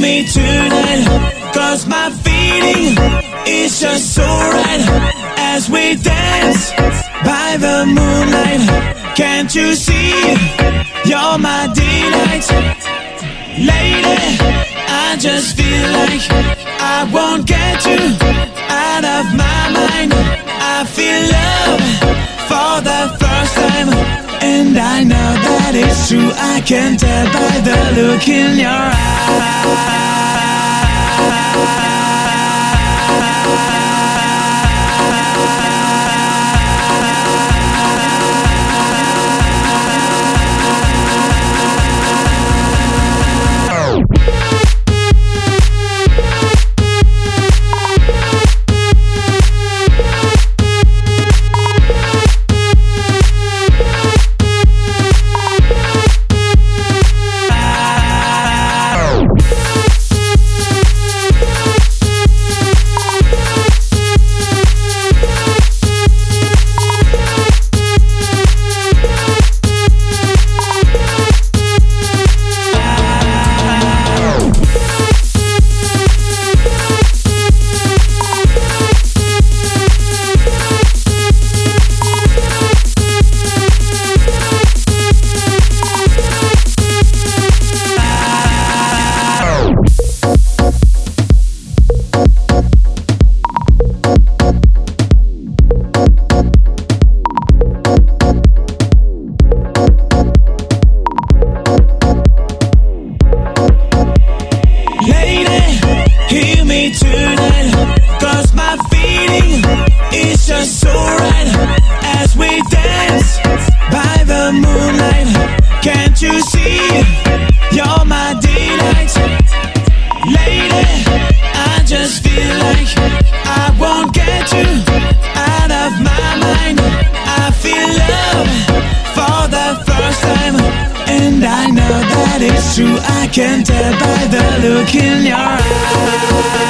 me tonight, 'cause my feeling is just so right as we dance by the moonlight. Can't you see you're my delight? Lady, I just feel like I won't get you out of my mind. I feel love for the first time, and I know that it's true. I can tell by the look in your eyes. Hear me tonight, 'cause my feeling is just so right as we dance by the moonlight. Can't you see you're my delight? Lady, I just feel like I won't get you out of my mind. I feel love for the first time, and I know that it's true. I can tell by the look in your eyes.